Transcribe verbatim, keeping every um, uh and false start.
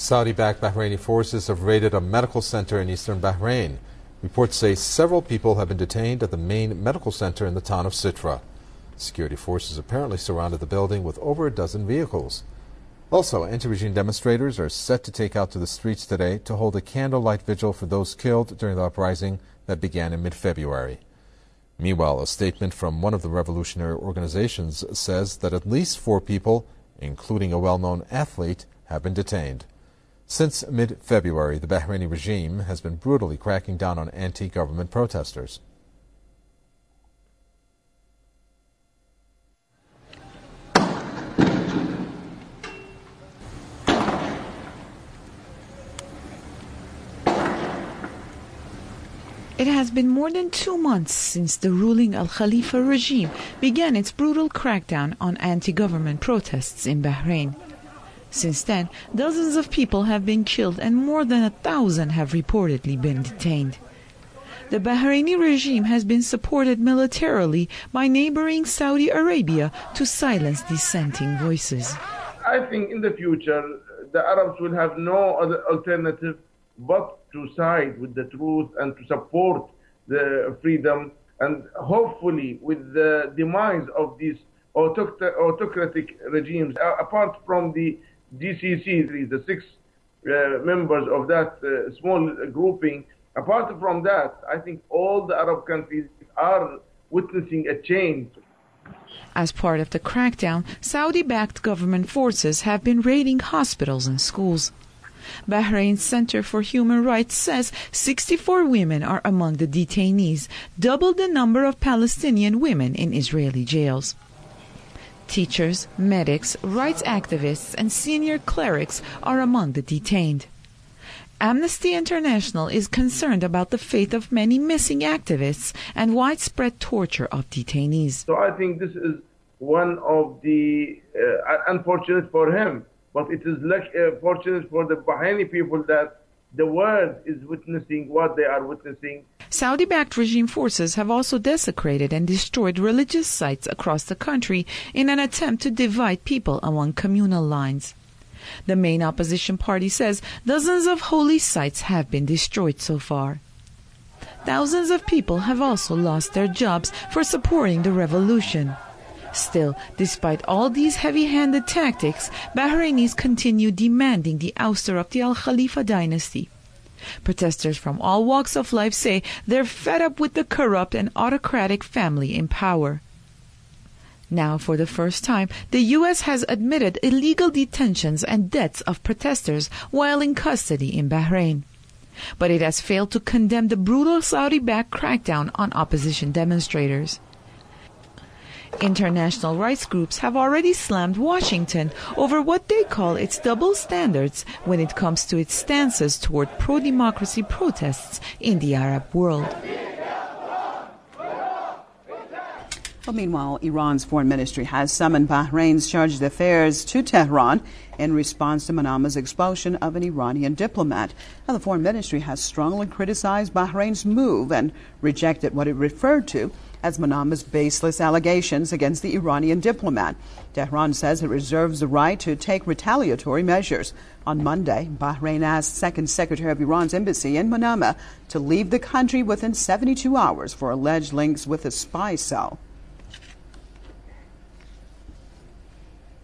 Saudi-backed Bahraini forces have raided a medical center in eastern Bahrain. Reports say several people have been detained at the main medical center in the town of Sitra. Security forces apparently surrounded the building with over a dozen vehicles. Also, anti-regime demonstrators are set to take out to the streets today to hold a candlelight vigil for those killed during the uprising that began in mid-February. Meanwhile, a statement from one of the revolutionary organizations says that at least four people, including a well-known athlete, have been detained. Since mid-February, the Bahraini regime has been brutally cracking down on anti-government protesters. It has been more than two months since the ruling Al Khalifa regime began its brutal crackdown on anti-government protests in Bahrain. Since then, dozens of people have been killed and more than a thousand have reportedly been detained. The Bahraini regime has been supported militarily by neighboring Saudi Arabia to silence dissenting voices. I think in the future the Arabs will have no other alternative but to side with the truth and to support the freedom, and hopefully with the demise of these autocratic regimes, apart from the G C C, the six uh, members of that uh, small grouping, apart from that, I think all the Arab countries are witnessing a change. As part of the crackdown, Saudi-backed government forces have been raiding hospitals and schools. Bahrain's Center for Human Rights says sixty-four women are among the detainees, double the number of Palestinian women in Israeli jails. Teachers, medics, rights activists, and senior clerics are among the detained. Amnesty International is concerned about the fate of many missing activists and widespread torture of detainees. So I think this is one of the uh, unfortunate for him. But it is luck, uh, fortunate for the Bahraini people that the world is witnessing what they are witnessing. Saudi-backed regime forces have also desecrated and destroyed religious sites across the country in an attempt to divide people along communal lines. The main opposition party says dozens of holy sites have been destroyed so far. Thousands of people have also lost their jobs for supporting the revolution. Still, despite all these heavy-handed tactics, Bahrainis continue demanding the ouster of the Al Khalifa dynasty. Protesters from all walks of life say they're fed up with the corrupt and autocratic family in power. Now, for the first time, the U S has admitted illegal detentions and deaths of protesters while in custody in Bahrain. But it has failed to condemn the brutal Saudi-backed crackdown on opposition demonstrators. International rights groups have already slammed Washington over what they call its double standards when it comes to its stances toward pro-democracy protests in the Arab world. Well, meanwhile, Iran's foreign ministry has summoned Bahrain's chargé d'affaires to Tehran in response to Manama's expulsion of an Iranian diplomat. Now, the foreign ministry has strongly criticized Bahrain's move and rejected what it referred to as Manama's baseless allegations against the Iranian diplomat. Tehran says it reserves the right to take retaliatory measures. On Monday, Bahrain asked Second Secretary of Iran's embassy in Manama to leave the country within seventy-two hours for alleged links with a spy cell.